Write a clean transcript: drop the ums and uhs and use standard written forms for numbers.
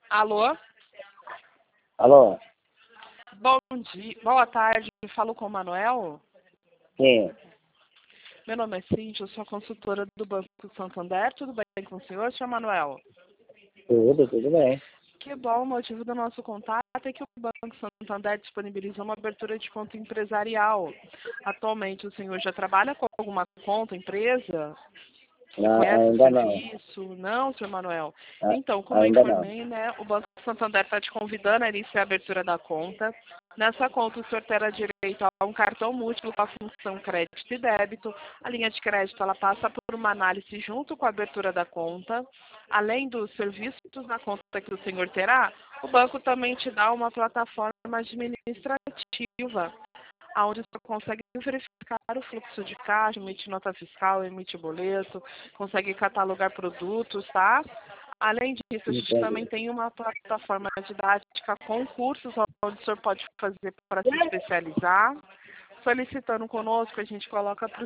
Alô? Alô? Bom dia, boa tarde, falo com o Manuel. Sim. Meu nome é Cíntia, eu sou consultora do Banco Santander. Tudo bem com o senhor, senhor Manuel? Tudo bem. Que bom, o motivo do nosso contato é que o Banco Santander disponibilizou uma abertura de conta empresarial. Atualmente o senhor já trabalha com alguma conta, empresa? Conhece o Ainda não. serviço? Não, senhor Manuel? Então, como eu Ainda não. informei, né, o Banco Santander está te convidando a iniciar a abertura da conta. Nessa conta, o senhor terá direito a um cartão múltiplo com a função crédito e débito. A linha de crédito ela passa por uma análise junto com a abertura da conta. Além dos serviços na conta que o senhor terá, o banco também te dá uma plataforma administrativa, onde você consegue verificar o fluxo de caixa, emitir nota fiscal, emitir boleto, consegue catalogar produtos, tá? Além disso, a gente Entendi. também tem uma plataforma didática com cursos onde o senhor pode fazer para se especializar. Solicitando conosco, a gente coloca para o